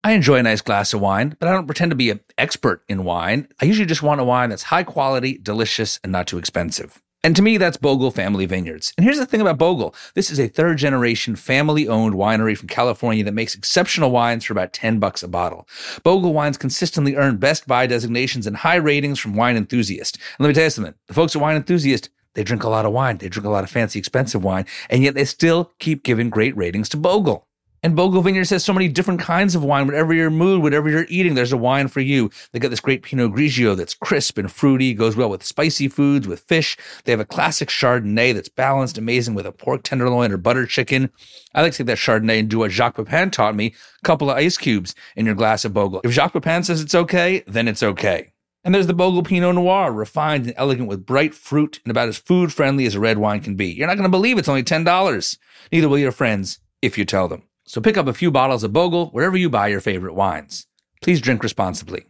I enjoy a nice glass of wine, but I don't pretend to be an expert in wine. I usually just want a wine that's high quality, delicious, and not too expensive. And to me, that's Bogle Family Vineyards. And here's the thing about Bogle. This is a third-generation, family-owned winery from California that makes exceptional wines for about $10 a bottle. Bogle wines consistently earn Best Buy designations and high ratings from Wine Enthusiast. And let me tell you something. The folks at Wine Enthusiast, they drink a lot of wine. They drink a lot of fancy, expensive wine. And yet they still keep giving great ratings to Bogle. And Bogle Vineyards has so many different kinds of wine. Whatever your mood, whatever you're eating, there's a wine for you. They got this great Pinot Grigio that's crisp and fruity, goes well with spicy foods, with fish. They have a classic Chardonnay that's balanced, amazing with a pork tenderloin or butter chicken. I like to take that Chardonnay and do what Jacques Pepin taught me, a couple of ice cubes in your glass of Bogle. If Jacques Pepin says it's okay, then it's okay. And there's the Bogle Pinot Noir, refined and elegant with bright fruit and about as food-friendly as a red wine can be. You're not going to believe it's only $10. Neither will your friends if you tell them. So pick up a few bottles of Bogle wherever you buy your favorite wines. Please drink responsibly.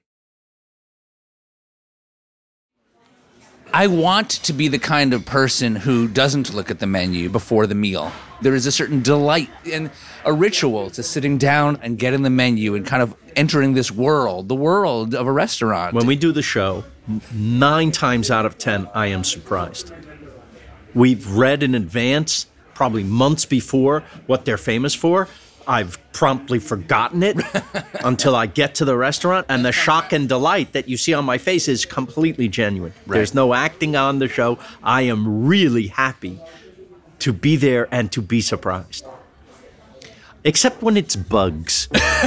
I want to be the kind of person who doesn't look at the menu before the meal. There is a certain delight and a ritual to sitting down and getting the menu and kind of entering this world, the world of a restaurant. When we do the show, 9 times out of 10, I am surprised. We've read in advance, probably months before, what they're famous for. I've promptly forgotten it until I get to the restaurant, and the shock and delight that you see on my face is completely genuine. Right. There's no acting on the show. I am really happy to be there and to be surprised. Except when it's bugs.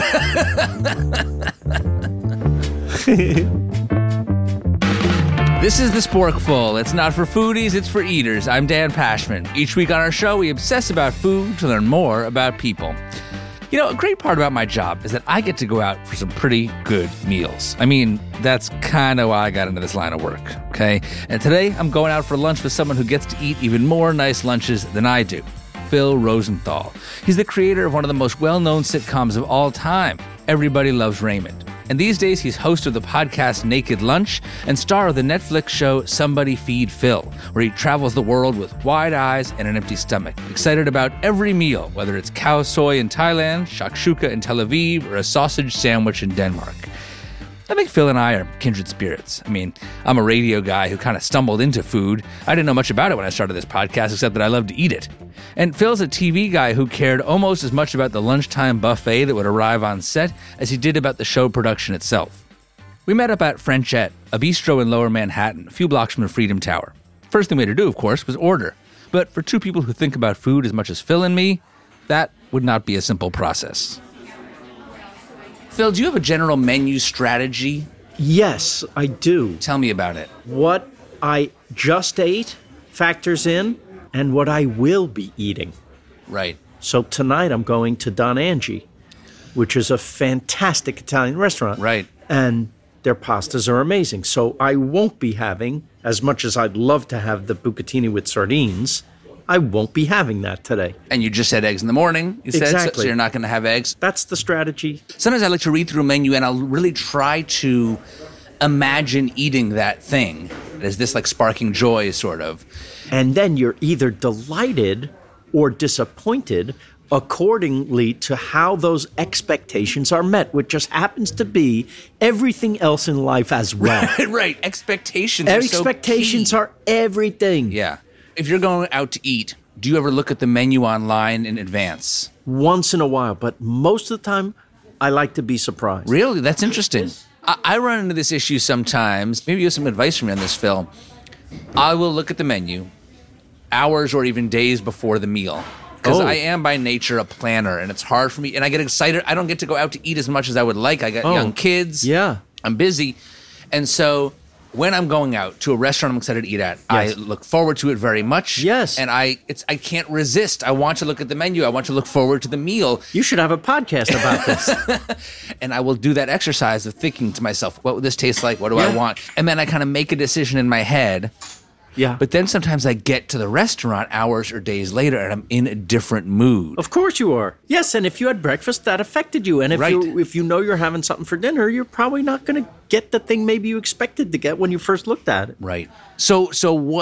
This is The Sporkful. It's not for foodies, it's for eaters. I'm Dan Pashman. Each week on our show, we obsess about food to learn more about people. You know, a great part about my job is that I get to go out for some pretty good meals. I mean, that's kind of why I got into this line of work, okay? And today, I'm going out for lunch with someone who gets to eat even more nice lunches than I do. Phil Rosenthal. He's the creator of one of the most well-known sitcoms of all time, Everybody Loves Raymond. And these days, he's host of the podcast Naked Lunch and star of the Netflix show Somebody Feed Phil, where he travels the world with wide eyes and an empty stomach, excited about every meal, whether it's cow soy in Thailand, shakshuka in Tel Aviv, or a sausage sandwich in Denmark. I think Phil and I are kindred spirits. I mean, I'm a radio guy who kind of stumbled into food. I didn't know much about it when I started this podcast, except that I love to eat it. And Phil's a TV guy who cared almost as much about the lunchtime buffet that would arrive on set as he did about the show production itself. We met up at Frenchette, a bistro in Lower Manhattan, a few blocks from the Freedom Tower. First thing we had to do, of course, was order. But for two people who think about food as much as Phil and me, that would not be a simple process. Phil, do you have a general menu strategy? Yes, I do. Tell me about it. What I just ate factors in, and what I will be eating. Right. So tonight I'm going to Don Angie, which is a fantastic Italian restaurant. Right. And their pastas are amazing. So I won't be having, as much as I'd love to have the bucatini with sardines, I won't be having that today. And you just had eggs in the morning, you said, exactly. So you're not going to have eggs. That's the strategy. Sometimes I like to read through a menu and I'll really try to imagine eating that thing as this like sparking joy sort of. And then you're either delighted or disappointed accordingly to how those expectations are met, which just happens to be everything else in life as well. Right. Expectations are everything. Yeah. If you're going out to eat, do you ever look at the menu online in advance? Once in a while, but most of the time, I like to be surprised. Really? That's interesting. I run into this issue sometimes. Maybe you have some advice for me on this, Phil. I will look at the menu hours or even days before the meal. Because I am by nature a planner, and it's hard for me. And I get excited. I don't get to go out to eat as much as I would like. I got young kids. Yeah. I'm busy. And so when I'm going out to a restaurant I'm excited to eat at, I look forward to it very much. Yes. And I can't resist. I want to look at the menu. I want to look forward to the meal. You should have a podcast about this. And I will do that exercise of thinking to myself, what would this taste like? What do I want? And then I kind of make a decision in my head. Yeah. But then sometimes I get to the restaurant hours or days later and I'm in a different mood. Of course you are. Yes, and if you had breakfast, that affected you. And if you know you're having something for dinner, you're probably not going to get the thing maybe you expected to get when you first looked at it. Right. So what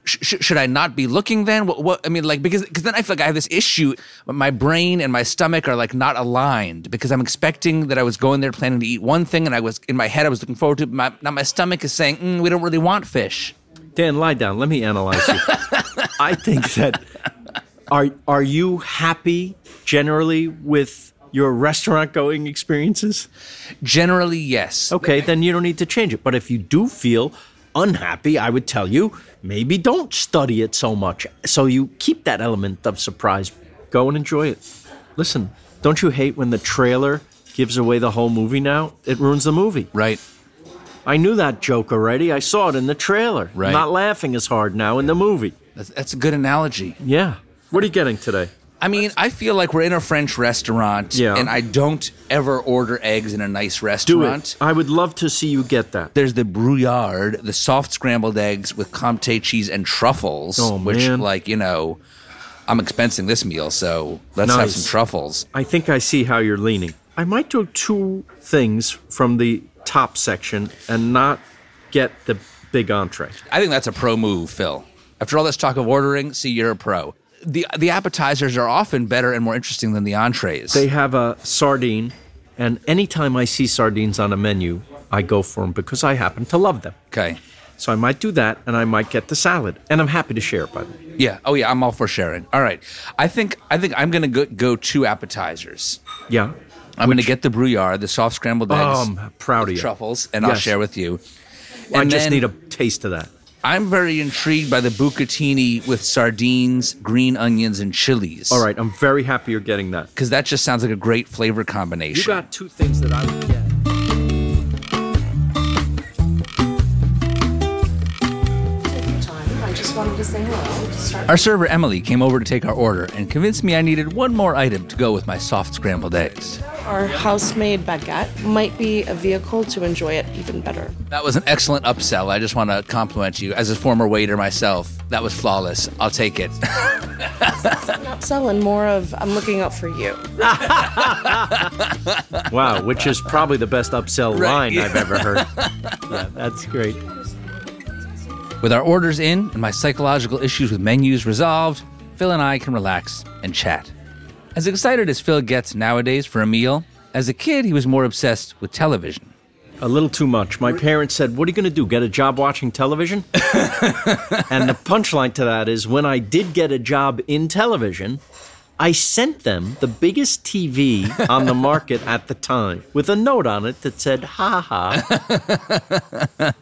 should I not be looking then? What I mean, like, because then I feel like I have this issue. My brain and my stomach are like not aligned because I'm expecting that I was going there planning to eat one thing, and I was in my head I was looking forward to. Now my stomach is saying we don't really want fish. Dan, lie down. Let me analyze you. I think that are you happy generally with your restaurant going experiences? Generally, yes. Okay, then you don't need to change it. But if you do feel unhappy, I would tell you, maybe don't study it so much. So you keep that element of surprise. Go and enjoy it. Listen, don't you hate when the trailer gives away the whole movie now? It ruins the movie. Right. I knew that joke already. I saw it in the trailer. Right. I'm not laughing as hard now in the movie. That's a good analogy. Yeah. What are you getting today? I mean, I feel like we're in a French restaurant, Yeah. and I don't ever order eggs in a nice Do restaurant. it. I would love to see you get that. There's the brouillard, the soft scrambled eggs with Comté cheese and truffles, Oh, which, man. like, I'm expensing this meal, so let's have Nice. some truffles. I think I see how you're leaning. I might do 2 things from the top section and not get the big entree. I think that's a pro move, Phil. After all this talk of ordering, see, you're a pro. The appetizers are often better and more interesting than the entrees. They have a sardine, and anytime I see sardines on a menu, I go for them because I happen to love them. Okay. So I might do that, and I might get the salad, and I'm happy to share it, by the way. Yeah. Oh, yeah. I'm all for sharing. All right. I think I'm going to go 2 appetizers. Yeah. I'm going to get the brouillard, the soft scrambled eggs, I'm proud of you. truffles, and I'll Yes. share with you. I And just then need a taste of that. I'm very intrigued by the bucatini with sardines, green onions, and chilies. All right, I'm very happy you're getting that. Because that just sounds like a great flavor combination. You got 2 things that I would get. I just wanted to say hello to start. Our server, Emily, came over to take our order and convinced me I needed one more item to go with my soft scrambled eggs. Our house-made baguette might be a vehicle to enjoy it even better. That was an excellent upsell. I just want to compliment you. As a former waiter myself, that was flawless. I'll take it. Upsell and more of I'm looking out for you. Wow, which is probably the best upsell Right, line yeah. I've ever heard. Yeah, that's great. With our orders in and my psychological issues with menus resolved, Phil and I can relax and chat. As excited as Phil gets nowadays for a meal, as a kid he was more obsessed with television. A little too much. My parents said, "What are you going to do, get a job watching television?" And the punchline to that is when I did get a job in television, I sent them the biggest TV on the market at the time with a note on it that said, "Ha ha."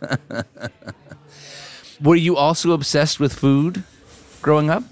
Were you also obsessed with food growing up?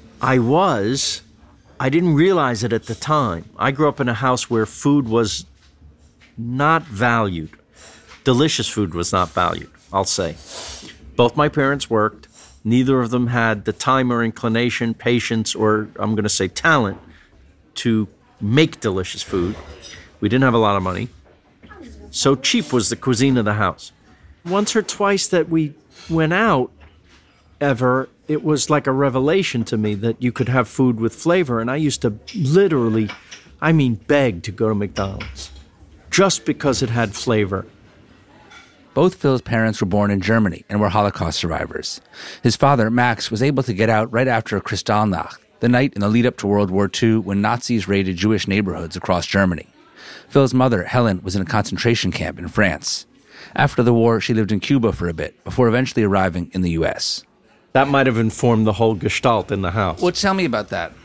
I didn't realize it at the time. I grew up in a house where food was not valued. Delicious food was not valued, I'll say. Both my parents worked. Neither of them had the time or inclination, patience, or I'm going to say talent to make delicious food. We didn't have a lot of money. So cheap was the cuisine of the house. Once or twice that we went out, it was like a revelation to me that you could have food with flavor. And I used to literally, beg to go to McDonald's just because it had flavor. Both Phil's parents were born in Germany and were Holocaust survivors. His father, Max, was able to get out right after Kristallnacht, the night in the lead-up to World War II when Nazis raided Jewish neighborhoods across Germany. Phil's mother, Helen, was in a concentration camp in France. After the war, she lived in Cuba for a bit, before eventually arriving in the U.S. That might have informed the whole gestalt in the house. Well, tell me about that.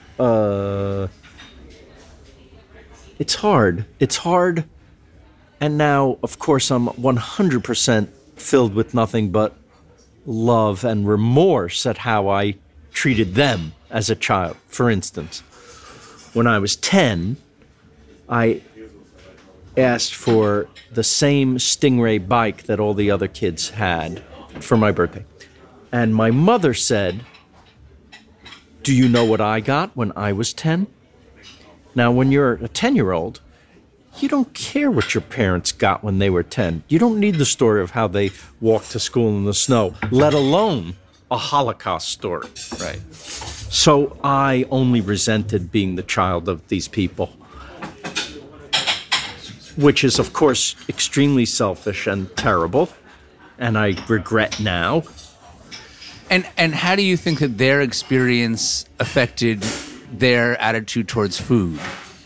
It's hard. It's hard. And now, of course, I'm 100% filled with nothing but love and remorse at how I treated them as a child. For instance, when I was 10, I asked for the same Stingray bike that all the other kids had for my birthday. And my mother said, "Do you know what I got when I was 10? Now, when you're a 10-year-old, you don't care what your parents got when they were 10. You don't need the story of how they walked to school in the snow, let alone a Holocaust story." Right. So I only resented being the child of these people, which is, of course, extremely selfish and terrible, and I regret now. And how do you think that their experience affected their attitude towards food?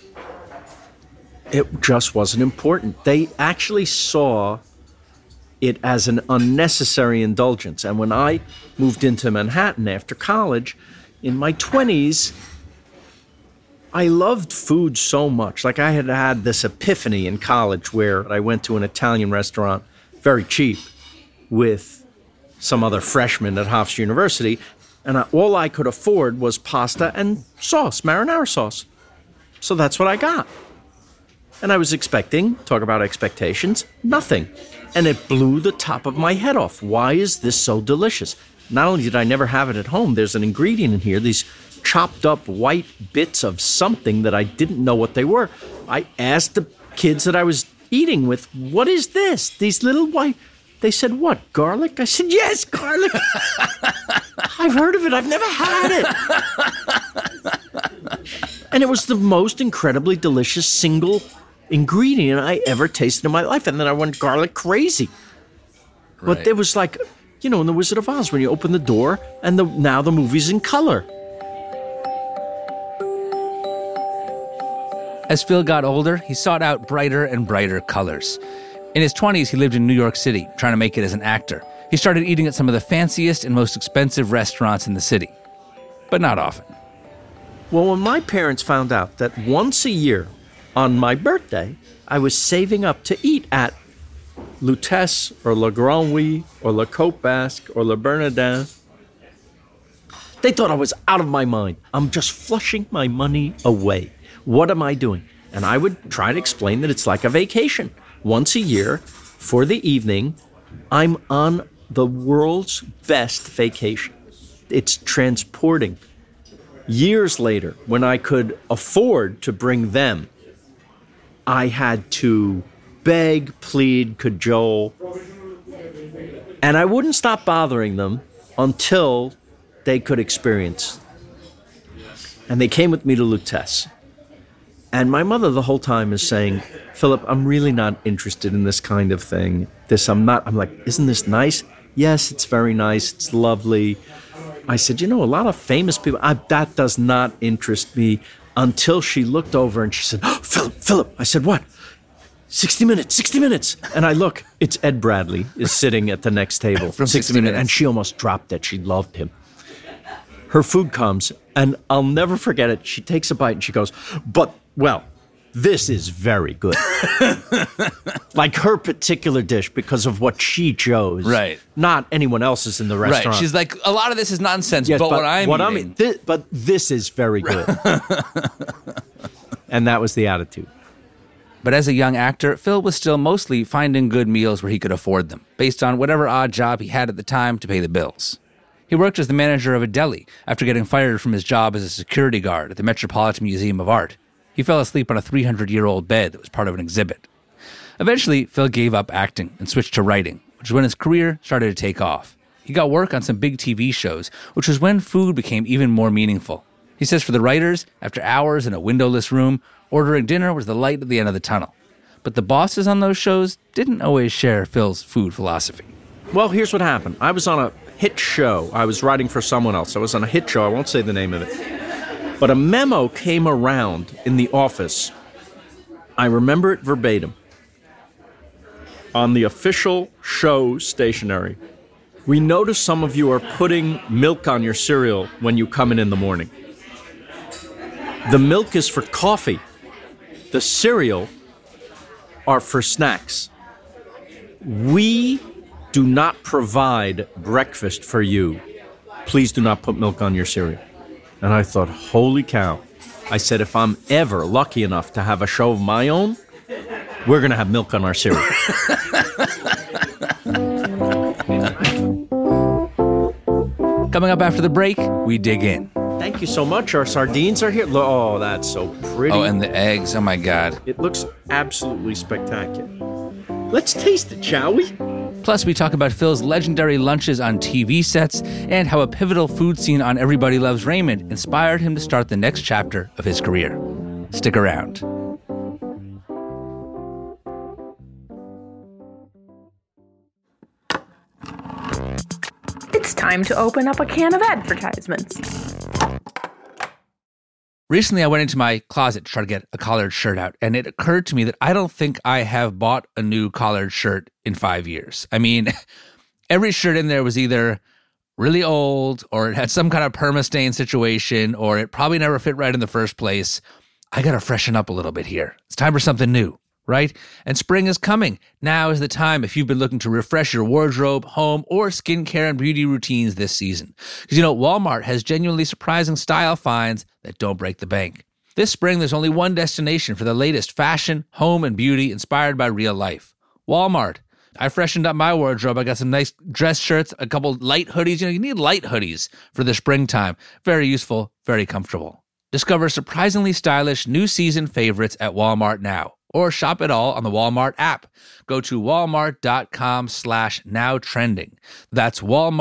It just wasn't important. They actually saw it as an unnecessary indulgence. And when I moved into Manhattan after college, in my 20s, I loved food so much. Like I had had this epiphany in college where I went to an Italian restaurant, very cheap, with some other freshmen at Hofstra University, and all I could afford was pasta and sauce, marinara sauce. So that's what I got. And I was expecting, talk about expectations, nothing. And it blew the top of my head off. Why is this so delicious? Not only did I never have it at home, there's an ingredient in here, these chopped up white bits of something that I didn't know what they were. I asked the kids that I was eating with, what is this? These little white... They said, what, garlic? I said, yes, garlic. I've heard of it. I've never had it. And it was the most incredibly delicious single ingredient I ever tasted in my life. And then I went garlic crazy. Right. But it was like, in The Wizard of Oz, when you open the door and now the movie's in color. As Phil got older, he sought out brighter and brighter colors. In his 20s, he lived in New York City, trying to make it as an actor. He started eating at some of the fanciest and most expensive restaurants in the city, but not often. Well, when my parents found out that once a year, on my birthday, I was saving up to eat at Lutèce or Le Grand Oui or Le Côte Basque or Le Bernardin, they thought I was out of my mind. I'm just flushing my money away. What am I doing? And I would try to explain that it's like a vacation. Once a year, for the evening, I'm on the world's best vacation. It's transporting. Years later, when I could afford to bring them, I had to beg, plead, cajole, and I wouldn't stop bothering them until they could experience. And they came with me to Lutèce. And my mother the whole time is saying, Philip, I'm really not interested in this kind of thing. I'm like, isn't this nice? Yes, it's very nice. It's lovely. I said, a lot of famous people, that does not interest me, until she looked over and she said, oh, Philip. I said, what? 60 Minutes. And I look, it's Ed Bradley is sitting at the next table. From 60 Minutes. And she almost dropped it. She loved him. Her food comes, and I'll never forget it. She takes a bite and she goes, well, this is very good. Like her particular dish because of what she chose. Right. Not anyone else's in the restaurant. Right. She's like, a lot of this is nonsense, yes, but what I'm eating. But this is very good. And that was the attitude. But as a young actor, Phil was still mostly finding good meals where he could afford them, based on whatever odd job he had at the time to pay the bills. He worked as the manager of a deli after getting fired from his job as a security guard at the Metropolitan Museum of Art. He fell asleep on a 300-year-old bed that was part of an exhibit. Eventually, Phil gave up acting and switched to writing, which is when his career started to take off. He got work on some big TV shows, which was when food became even more meaningful. He says for the writers, after hours in a windowless room, ordering dinner was the light at the end of the tunnel. But the bosses on those shows didn't always share Phil's food philosophy. Well, here's what happened. I was on a hit show. I was writing for someone else. I was on a hit show. I won't say the name of it. But a memo came around in the office. I remember it verbatim. On the official show stationery, we notice some of you are putting milk on your cereal when you come in the morning. The milk is for coffee. The cereal are for snacks. We do not provide breakfast for you. Please do not put milk on your cereal. And I thought, holy cow. I said, if I'm ever lucky enough to have a show of my own, we're going to have milk on our cereal. Coming up after the break, we dig in. Thank you so much. Our sardines are here. Oh, that's so pretty. Oh, and the eggs. Oh, my God. It looks absolutely spectacular. Let's taste it, shall we? Plus, we talk about Phil's legendary lunches on TV sets and how a pivotal food scene on Everybody Loves Raymond inspired him to start the next chapter of his career. Stick around. It's Time to open up a can of advertisements. Recently, I went into my closet to try to get a collared shirt out, and it occurred to me that I don't think I have bought a new collared shirt in 5 years. I mean, every shirt in there was either really old, or it had some kind of perma-stain situation, or it probably never fit right in the first place. I got to freshen up a little bit here. It's time for something new, right? And spring is coming. Now is the time if you've been looking to refresh your wardrobe, home, or skincare and beauty routines this season. Because, Walmart has genuinely surprising style finds that don't break the bank. This spring, there's only one destination for the latest fashion, home, and beauty inspired by real life. Walmart. I freshened up my wardrobe. I got some nice dress shirts, a couple light hoodies. You need light hoodies for the springtime. Very useful, very comfortable. Discover surprisingly stylish new season favorites at Walmart now, or shop it all on the Walmart app. Go to walmart.com/nowtrending. That's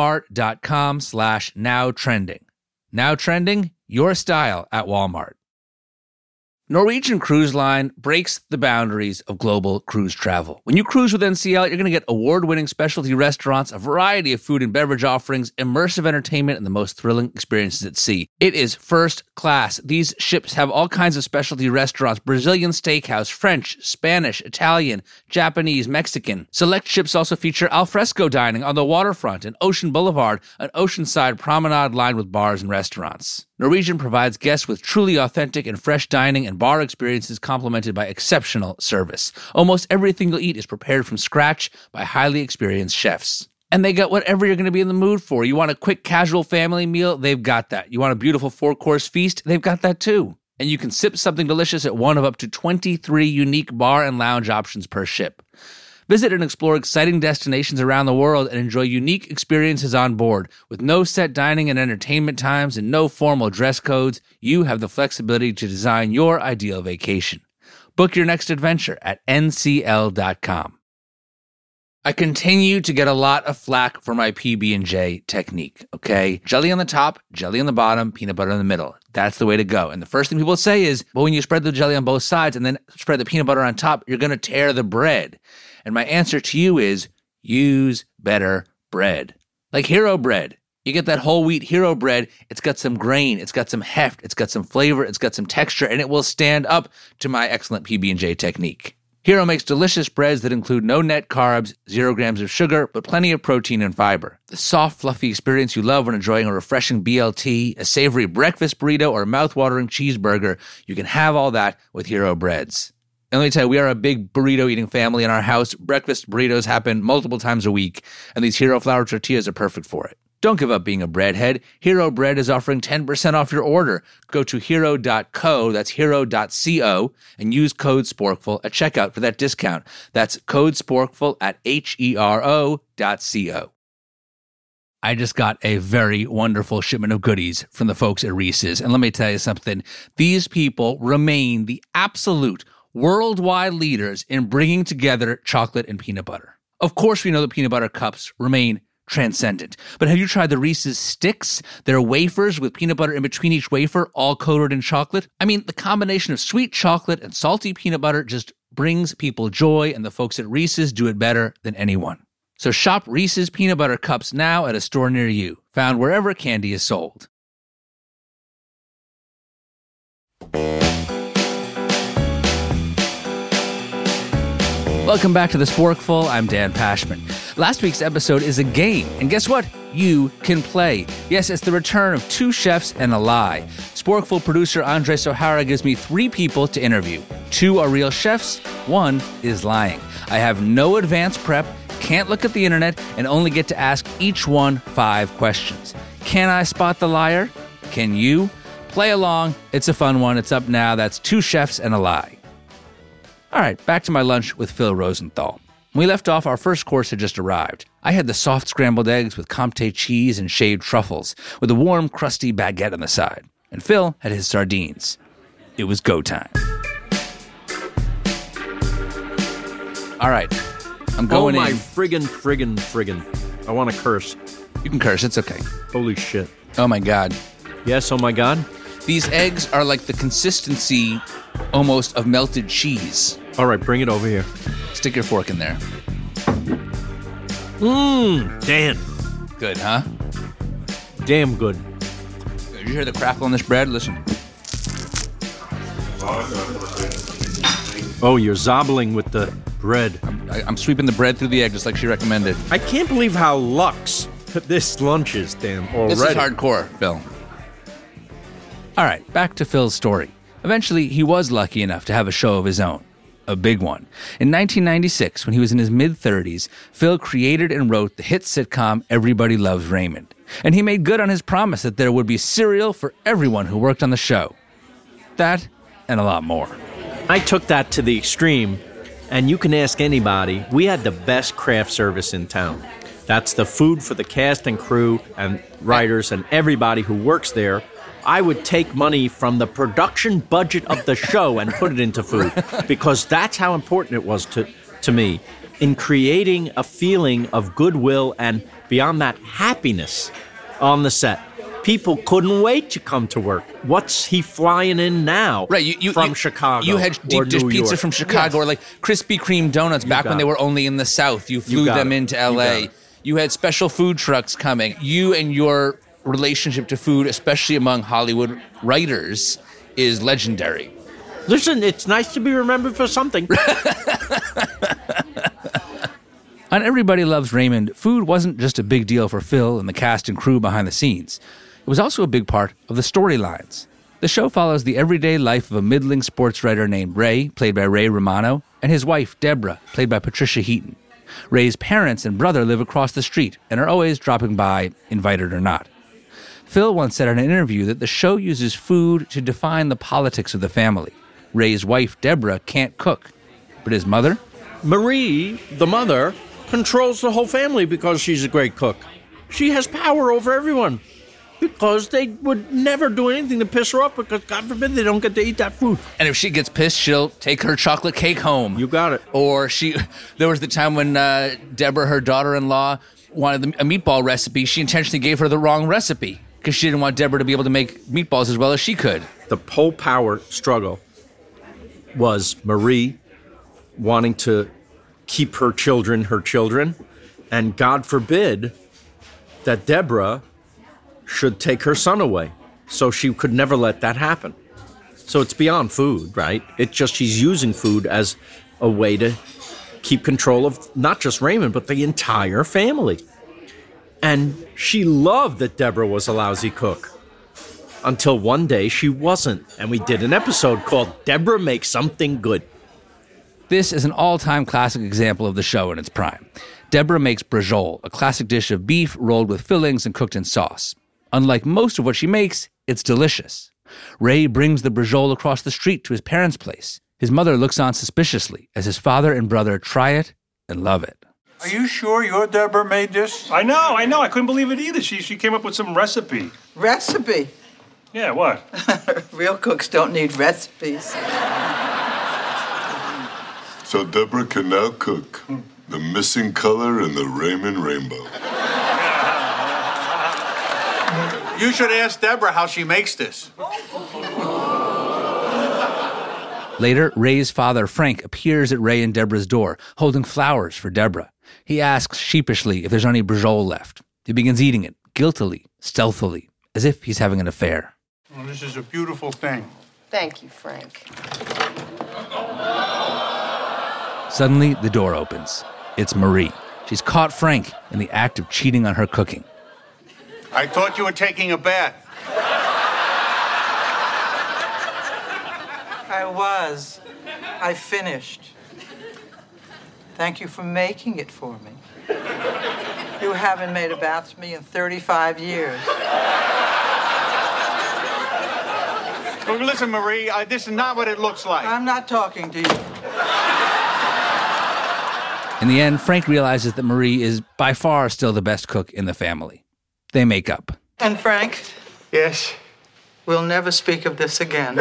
walmart.com/nowtrending. Now trending, your style at Walmart. Norwegian Cruise Line breaks the boundaries of global cruise travel. When you cruise with NCL, you're going to get award-winning specialty restaurants, a variety of food and beverage offerings, immersive entertainment, and the most thrilling experiences at sea. It is first class. These ships have all kinds of specialty restaurants: Brazilian steakhouse, French, Spanish, Italian, Japanese, Mexican. Select ships also feature alfresco dining on the waterfront and Ocean Boulevard, an oceanside promenade lined with bars and restaurants. Norwegian provides guests with truly authentic and fresh dining and bar experiences complemented by exceptional service. Almost everything you'll eat is prepared from scratch by highly experienced chefs. And they got whatever you're going to be in the mood for. You want a quick, casual family meal? They've got that. You want a beautiful 4-course feast? They've got that too. And you can sip something delicious at one of up to 23 unique bar and lounge options per ship. Visit and explore exciting destinations around the world and enjoy unique experiences on board. With no set dining and entertainment times and no formal dress codes, you have the flexibility to design your ideal vacation. Book your next adventure at ncl.com. I continue to get a lot of flack for my PB&J technique, okay? Jelly on the top, jelly on the bottom, peanut butter in the middle. That's the way to go. And the first thing people say is, well, when you spread the jelly on both sides and then spread the peanut butter on top, you're going to tear the bread. And my answer to you is, use better bread. Like Hero Bread. You get that whole wheat Hero Bread. It's got some grain. It's got some heft. It's got some flavor. It's got some texture. And it will stand up to my excellent PB&J technique. Hero makes delicious breads that include no net carbs, 0 grams of sugar, but plenty of protein and fiber. The soft, fluffy experience you love when enjoying a refreshing BLT, a savory breakfast burrito, or a mouth-watering cheeseburger, you can have all that with Hero Breads. And let me tell you, we are a big burrito-eating family in our house. Breakfast burritos happen multiple times a week, and these Hero flour tortillas are perfect for it. Don't give up being a breadhead. Hero Bread is offering 10% off your order. Go to hero.co, that's hero.co, and use code SPORKFUL at checkout for that discount. That's code SPORKFUL at hero.co. I just got a very wonderful shipment of goodies from the folks at Reese's. And let me tell you something. These people remain the absolute worldwide leaders in bringing together chocolate and peanut butter. Of course, we know that peanut butter cups remain transcendent. But have you tried the Reese's Sticks? They're wafers with peanut butter in between each wafer, all coated in chocolate. I mean, the combination of sweet chocolate and salty peanut butter just brings people joy, and the folks at Reese's do it better than anyone. So shop Reese's Peanut Butter Cups now at a store near you, found wherever candy is sold. Welcome back to The Sporkful. I'm Dan Pashman. Last week's episode is a game, and guess what? You can play. Yes, it's the return of 2 chefs and a lie. Sporkful producer Andre Sohara gives me 3 people to interview. 2 are real chefs, 1 is lying. I have no advance prep, can't look at the internet, and only get to ask each one 5 questions. Can I spot the liar? Can you? Play along. It's a fun one. It's up now. That's 2 chefs and a lie. All right, back to my lunch with Phil Rosenthal. When we left off, our first course had just arrived. I had the soft scrambled eggs with Comté cheese and shaved truffles, with a warm, crusty baguette on the side. And Phil had his sardines. It was go time. All right, I'm going in. Oh my friggin'. I want to curse. You can curse, it's okay. Holy shit. Oh my God. Yes, oh my God. These eggs are like the consistency almost of melted cheese. All right, bring it over here. Stick your fork in there. Dan. Good, huh? Damn good. Did you hear the crackle on this bread? Listen. Oh, you're zobbling with the bread. I'm sweeping the bread through the egg just like she recommended. I can't believe how luxe this lunch is, damn, already. This is hardcore, Phil. All right, back to Phil's story. Eventually, he was lucky enough to have a show of his own. A big one. In 1996, when he was in his mid-30s, Phil created and wrote the hit sitcom Everybody Loves Raymond. And he made good on his promise that there would be cereal for everyone who worked on the show. That and a lot more. I took that to the extreme, and you can ask anybody, we had the best craft service in town. That's the food for the cast and crew and writers and everybody who works there. I would take money from the production budget of the show and put it into food because that's how important it was to me in creating a feeling of goodwill and, beyond that, happiness on the set. People couldn't wait to come to work. What's he flying in now from Chicago? You had deep dish pizza from Chicago, or like Krispy Kreme donuts back when they were only in the South. You flew them into L.A. You had special food trucks coming. You and your relationship to food, especially among Hollywood writers, is legendary. Listen, it's nice to be remembered for something. On Everybody Loves Raymond, food wasn't just a big deal for Phil and the cast and crew behind the scenes. It was also a big part of the storylines. The show follows the everyday life of a middling sports writer named Ray, played by Ray Romano, and his wife, Deborah, played by Patricia Heaton. Ray's parents and brother live across the street and are always dropping by, invited or not. Phil once said in an interview that the show uses food to define the politics of the family. Ray's wife, Deborah, can't cook, but his mother? Marie, the mother, controls the whole family because she's a great cook. She has power over everyone because they would never do anything to piss her off because, God forbid, they don't get to eat that food. And if she gets pissed, she'll take her chocolate cake home. You got it. Or there was the time when Deborah, her daughter-in-law, wanted a meatball recipe. She intentionally gave her the wrong recipe because she didn't want Deborah to be able to make meatballs as well as she could. The whole power struggle was Marie wanting to keep her children, and God forbid that Deborah should take her son away. So she could never let that happen. So it's beyond food, right? It's just she's using food as a way to keep control of not just Raymond, but the entire family. And she loved that Deborah was a lousy cook. Until one day she wasn't. And we did an episode called Deborah Makes Something Good. This is an all-time classic example of the show in its prime. Deborah makes brajol, a classic dish of beef rolled with fillings and cooked in sauce. Unlike most of what she makes, it's delicious. Ray brings the brajol across the street to his parents' place. His mother looks on suspiciously as his father and brother try it and love it. Are you sure your Deborah made this? I know. I couldn't believe it either. She came up with some recipe. Recipe? Yeah, what? Real cooks don't need recipes. So Deborah can now cook the missing color in the Raymond rainbow. You should ask Deborah how she makes this. Later, Ray's father, Frank, appears at Ray and Deborah's door, holding flowers for Deborah. He asks sheepishly if there's any brajol left. He begins eating it, guiltily, stealthily, as if he's having an affair. Well, this is a beautiful thing. Thank you, Frank. Suddenly, the door opens. It's Marie. She's caught Frank in the act of cheating on her cooking. I thought you were taking a bath. I was. I finished. Thank you for making it for me. You haven't made a bath for me in 35 years. Well, listen, Marie, this is not what it looks like. I'm not talking to you. In the end, Frank realizes that Marie is by far still the best cook in the family. They make up. And Frank? Yes? We'll never speak of this again.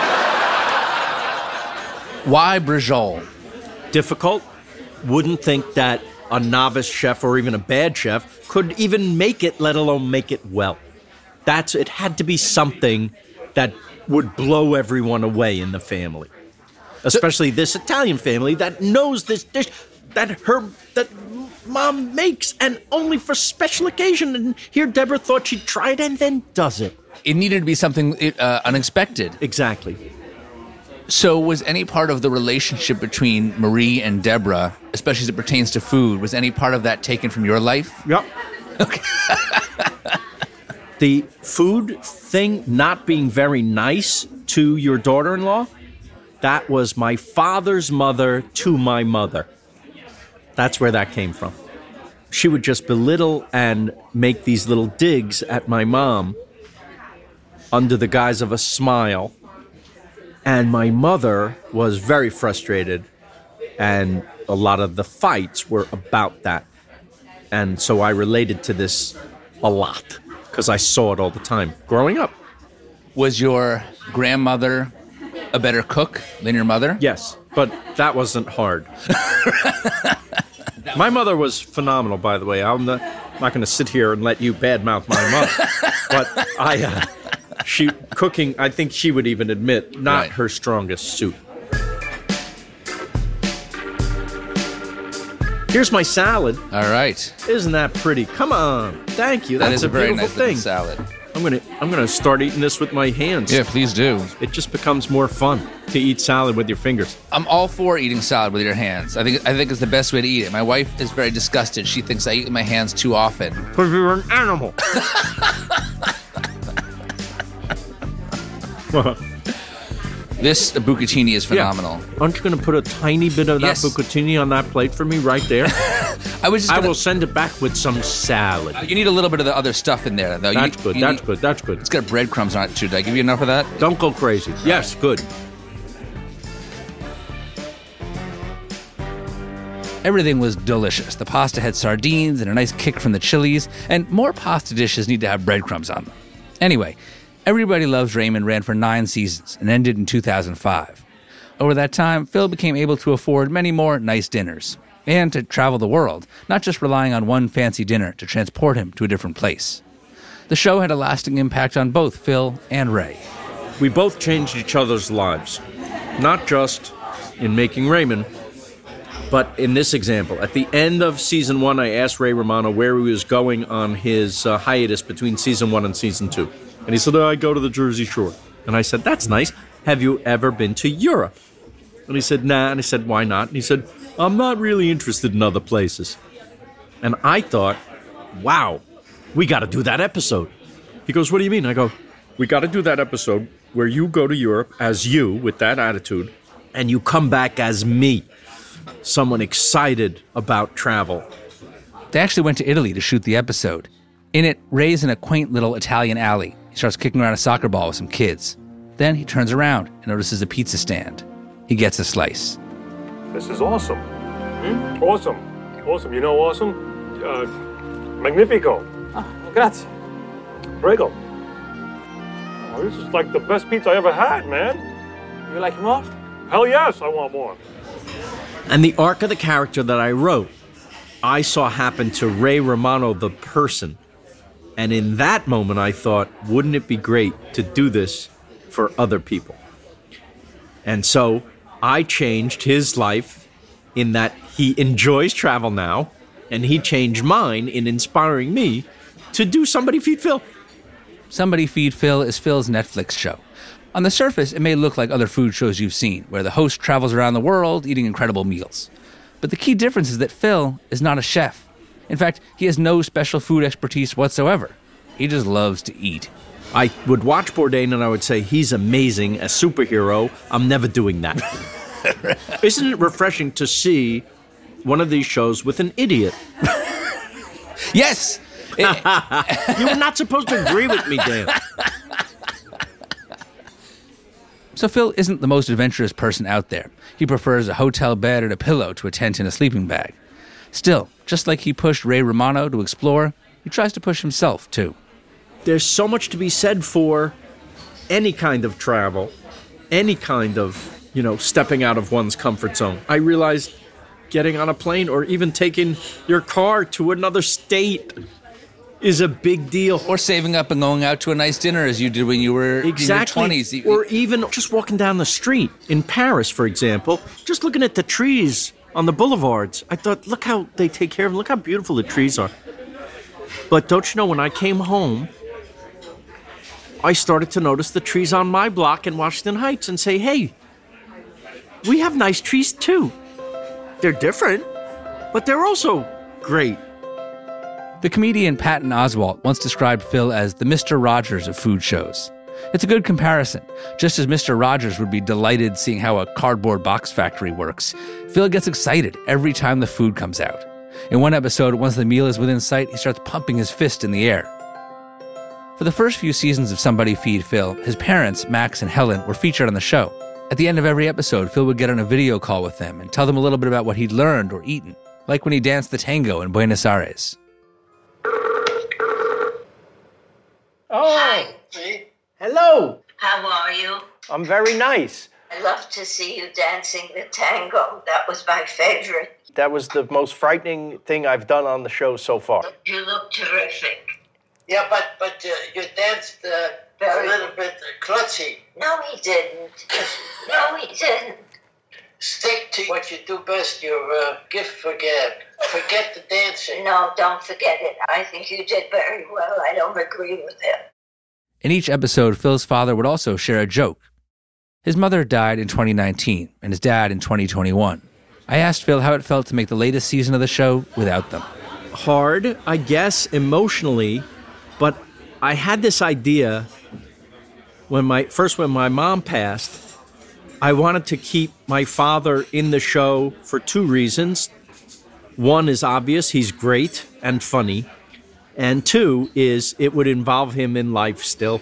Why brajol? Difficult. Wouldn't think that a novice chef or even a bad chef could even make it, let alone make it well. It had to be something that would blow everyone away in the family. Especially this Italian family that knows this dish, that Mom makes, and only for special occasion. And here Deborah thought she'd try it and then does it. It needed to be something unexpected. Exactly. So was any part of the relationship between Marie and Deborah, especially as it pertains to food, was any part of that taken from your life? Yep. Okay. The food thing not being very nice to your daughter-in-law, that was my father's mother to my mother. That's where that came from. She would just belittle and make these little digs at my mom under the guise of a smile. And my mother was very frustrated, and a lot of the fights were about that. And so I related to this a lot, because I saw it all the time growing up. Was your grandmother a better cook than your mother? Yes, but that wasn't hard. My mother was phenomenal, by the way. I'm not going to sit here and let you badmouth my mother. But she cooking, I think she would even admit, not Right. her strongest suit. Here's my salad. All right. Isn't that pretty? Come on. Thank you. That That's is a very beautiful nice looking thing. salad. I'm gonna start eating this with my hands. Yeah, please do. It just becomes more fun to eat salad with your fingers. I'm all for eating salad with your hands. I think it's the best way to eat it. My wife is very disgusted. She thinks I eat with my hands too often. Because you're an animal. This bucatini is phenomenal. Yeah. Aren't you going to put a tiny bit of that Yes. bucatini on that plate for me right there? I was just I gonna, will send it back with some salad. You need a little bit of the other stuff in there, though. That's good. That's good. That's good. It's got breadcrumbs on it, too. Did I give you enough of that? Don't go crazy. Yes, good. Everything was delicious. The pasta had sardines and a nice kick from the chilies, and more pasta dishes need to have breadcrumbs on them. Anyway, Everybody Loves Raymond ran for 9 seasons and ended in 2005. Over that time, Phil became able to afford many more nice dinners and to travel the world, not just relying on one fancy dinner to transport him to a different place. The show had a lasting impact on both Phil and Ray. We both changed each other's lives, not just in making Raymond, but in this example. At the end of season 1, I asked Ray Romano where he was going on his hiatus between season 1 and season 2. And he said, I go to the Jersey Shore. And I said, that's nice. Have you ever been to Europe? And he said, nah. And I said, why not? And he said, I'm not really interested in other places. And I thought, wow, we got to do that episode. He goes, what do you mean? I go, we got to do that episode where you go to Europe as you with that attitude and you come back as me, someone excited about travel. They actually went to Italy to shoot the episode. In it, Ray's in a quaint little Italian alley. He starts kicking around a soccer ball with some kids. Then he turns around and notices a pizza stand. He gets a slice. This is awesome. Awesome. Awesome. You know awesome? Magnifico. Grazie. Prego. Oh, this is like the best pizza I ever had, man. You like more? Hell yes, I want more. And the arc of the character that I wrote, I saw happen to Ray Romano, the person. And in that moment, I thought, wouldn't it be great to do this for other people? And so I changed his life in that he enjoys travel now, and he changed mine in inspiring me to do Somebody Feed Phil. Somebody Feed Phil is Phil's Netflix show. On the surface, it may look like other food shows you've seen, where the host travels around the world eating incredible meals. But the key difference is that Phil is not a chef. In fact, he has no special food expertise whatsoever. He just loves to eat. I would watch Bourdain and I would say, he's amazing, a superhero. I'm never doing that. Isn't it refreshing to see one of these shows with an idiot? Yes! You're not supposed to agree with me, Dan. So Phil isn't the most adventurous person out there. He prefers a hotel bed and a pillow to a tent and a sleeping bag. Still, just like he pushed Ray Romano to explore, he tries to push himself, too. There's so much to be said for any kind of travel, any kind of, stepping out of one's comfort zone. I realized getting on a plane or even taking your car to another state is a big deal. Or saving up and going out to a nice dinner as you did when you were in your 20s. Or even just walking down the street in Paris, for example, just looking at the trees on the boulevards. I thought, look how they take care of them. Look how beautiful the trees are. But don't you know, when I came home, I started to notice the trees on my block in Washington Heights and say, hey, we have nice trees too. They're different, but they're also great. The comedian Patton Oswalt once described Phil as the Mr. Rogers of food shows. It's a good comparison. Just as Mr. Rogers would be delighted seeing how a cardboard box factory works, Phil gets excited every time the food comes out. In one episode, once the meal is within sight, he starts pumping his fist in the air. For the first few seasons of Somebody Feed Phil, his parents, Max and Helen, were featured on the show. At the end of every episode, Phil would get on a video call with them and tell them a little bit about what he'd learned or eaten, like when he danced the tango in Buenos Aires. Oh, hi. Hello. How are you? I'm very nice. I love to see you dancing the tango. That was my favorite. That was the most frightening thing I've done on the show so far. You look terrific. Yeah, but you danced a little bit klutzy. No, he didn't. No, he didn't. Stick to what you do best, your gift for gab. Forget the dancing. No, don't forget it. I think you did very well. I don't agree with him. In each episode, Phil's father would also share a joke. His mother died in 2019 and his dad in 2021. I asked Phil how it felt to make the latest season of the show without them. Hard, I guess, emotionally, but I had this idea when my mom passed. I wanted to keep my father in the show for two reasons. One is obvious, he's great and funny. And two is it would involve him in life still.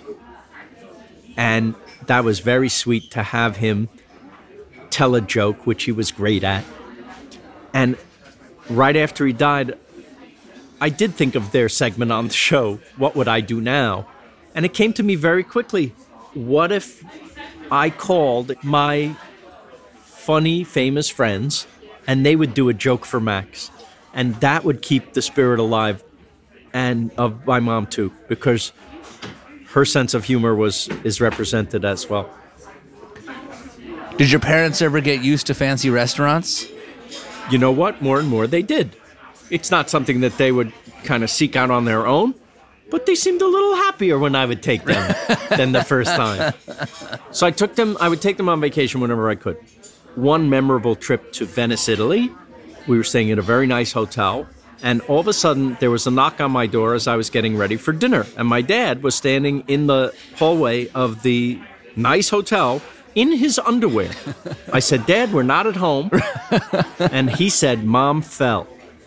And that was very sweet to have him tell a joke, which he was great at. And right after he died, I did think of their segment on the show, What Would I Do Now? And it came to me very quickly. What if I called my funny, famous friends and they would do a joke for Max? And that would keep the spirit alive, and of my mom too, because her sense of humor is represented as well. Did your parents ever get used to fancy restaurants? You know what? More and more they did. It's not something that they would kind of seek out on their own, but they seemed a little happier when I would take them than the first time. So I would take them on vacation whenever I could. One memorable trip to Venice, Italy. We were staying at a very nice hotel, and all of a sudden there was a knock on my door as I was getting ready for dinner, and my dad was standing in the hallway of the nice hotel in his underwear. I said, Dad, we're not at home. And he said, Mom fell.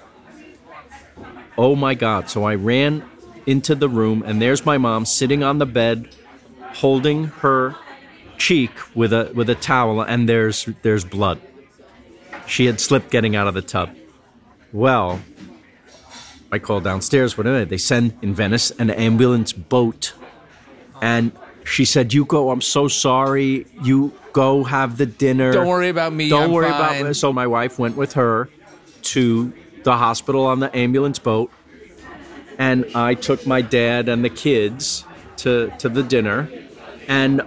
Oh my God. So I ran into the room, and there's my mom sitting on the bed holding her cheek with a towel, and there's blood. She had slipped getting out of the tub. Well, I called downstairs. Whatever. They send in Venice an ambulance boat, and she said, "You go. I'm so sorry. You go have the dinner. Don't worry about me. Don't I'm worry fine." about me." So my wife went with her to the hospital on the ambulance boat, and I took my dad and the kids to the dinner, and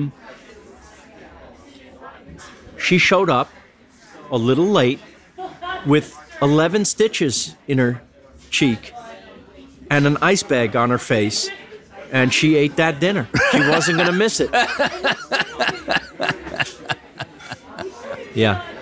she showed up a little late with 11 stitches in her cheek and an ice bag on her face, and she ate that dinner. She wasn't going to miss it. Yeah.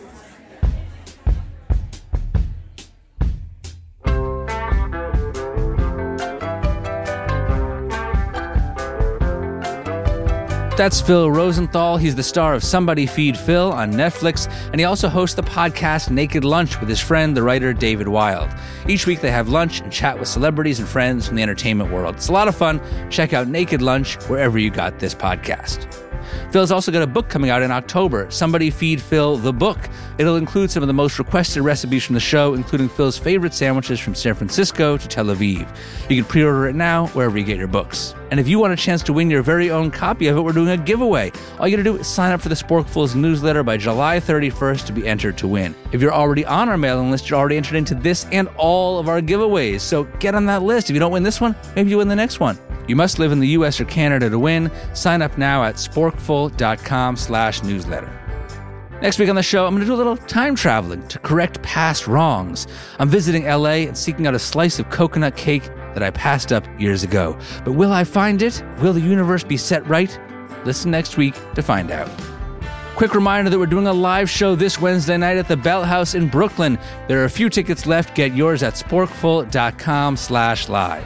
That's Phil Rosenthal. He's the star of Somebody Feed Phil on Netflix, and he also hosts the podcast Naked Lunch with his friend, the writer David Wild. Each week they have lunch and chat with celebrities and friends from the entertainment world. It's a lot of fun. Check out Naked Lunch wherever you got this podcast. Phil's also got a book coming out in October, Somebody Feed Phil, the book. It'll include some of the most requested recipes from the show, including Phil's favorite sandwiches from San Francisco to Tel Aviv. You can pre-order it now wherever you get your books. And if you want a chance to win your very own copy of it, we're doing a giveaway. All you gotta do is sign up for the Sporkfuls newsletter by July 31st to be entered to win. If you're already on our mailing list, you're already entered into this and all of our giveaways. So get on that list. If you don't win this one, maybe you win the next one. You must live in the US or Canada to win. Sign up now at sporkful.com/newsletter. Next week on the show, I'm going to do a little time traveling to correct past wrongs. I'm visiting LA and seeking out a slice of coconut cake that I passed up years ago. But will I find it? Will the universe be set right? Listen next week to find out. Quick reminder that we're doing a live show this Wednesday night at the Bell House in Brooklyn. There are a few tickets left. Get yours at sporkful.com/live.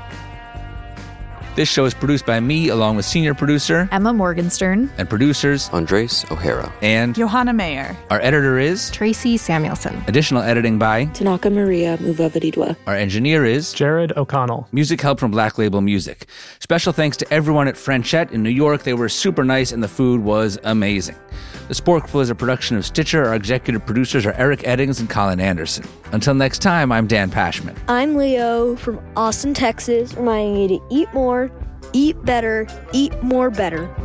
This show is produced by me, along with senior producer Emma Morgenstern and producers Andres O'Hara and Johanna Mayer. Our editor is Tracy Samuelson. Additional editing by Tanaka Maria Muvavidwa. Our engineer is Jared O'Connell. Music help from Black Label Music. Special thanks to everyone at Frenchette in New York. They were super nice and the food was amazing. The Sporkful is a production of Stitcher. Our executive producers are Eric Eddings and Colin Anderson. Until next time, I'm Dan Pashman. I'm Leo from Austin, Texas, reminding you to eat more, eat better, eat more better.